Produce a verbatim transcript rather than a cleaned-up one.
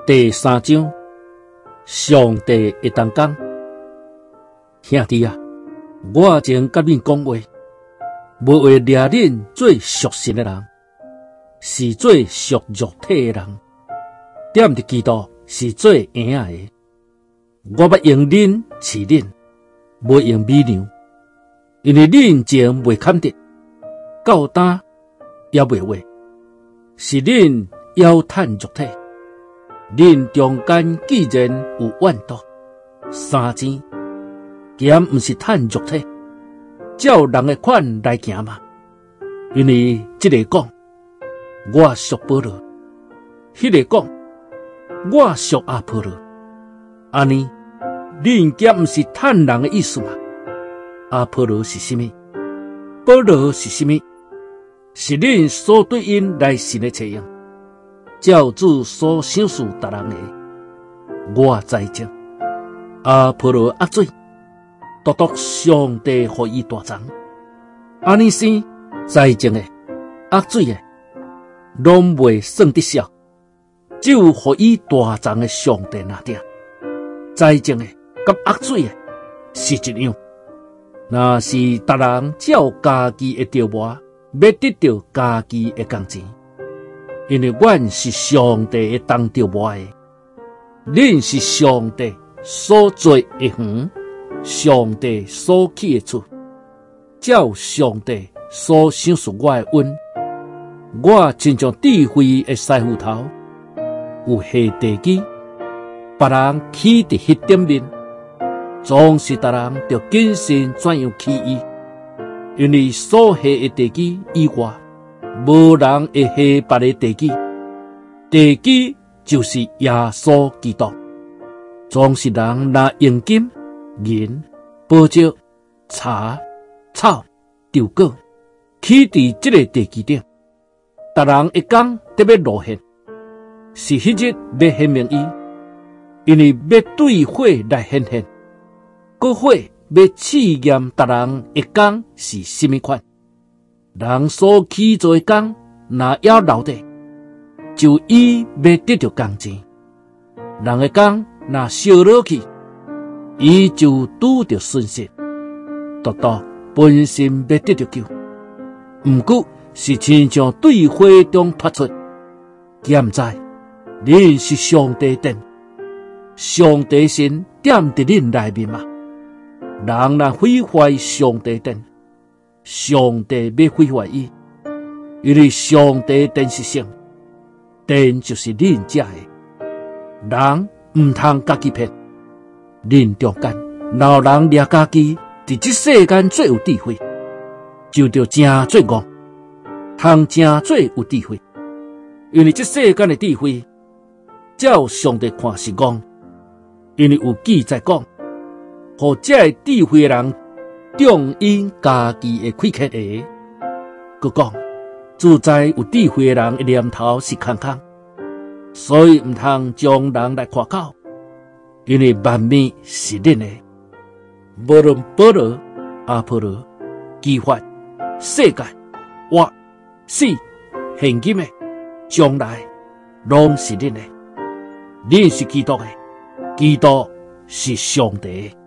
第三章，上帝的同工。兄弟啊，我前甲恁讲话，无为掠恁做属神的人，是做属肉体的人。点伫基督是做婴仔的。我要用恁饲恁，无用米粮，因为恁前未堪得，到担也未话，是恁要趁肉体。恁中间既然有怨妒、三钱，咸毋是趁肉体，照人的款来行嘛？因为这个讲，我属保罗；迄个讲，我属阿波罗。安尼，恁咸毋是趁人的意思嘛？阿波罗是什么？保罗是什么？是恁所对因来信的采用。照主所想事达人的，我在正。阿波罗压水，独独上帝予伊大长。安尼生在正的压水的，拢未算得少，只有予伊大长的上帝那点。在正的甲压水的是一样。若是达人照家己的条件，要得到家己的工钱。因为阮是上帝的当着我的，恁是上帝所做的园，上帝所起的厝，照上帝所想属我的恩，我亲像智慧的师傅头，有下地基，别人起伫迄点面，总是达人着谨慎怎样起伊，因为所下的地基以外。无人会下别的地基，地基就是耶稣基督。总是人拿用金、银、宝石、茶、草、稻果，起伫这个地基顶。达人一讲特别露现，是迄日要显明伊，因为要对火来显现，个火要试验达人一讲是什么款。人所起做的工，若要留底，就伊要得到工钱；人的工若烧落去，伊就拄着损失。独独本身要得到救，毋过是亲像对火中发出。咸知恁是上帝殿，上帝神点伫恁内面嘛？人若毁坏上帝殿，上帝要毁坏伊，因为上帝殿是圣，殿就是恁遮的。人毋通家己骗，恁中间若有人掠家己，伫这世间最有智慧，就着真最戆，通真最有智慧。因为这世间的智慧，照上帝看是戆，因为有记载讲，互这个智慧的人。重因家己的亏欠的，佮讲自在有智慧的人的念头是空空，所以毋通将人来夸口，因为万物是恁的，无论保罗、阿波罗、基法、世界、活、死、现今的、将来，拢是恁的。恁是基督的，基督是上帝的。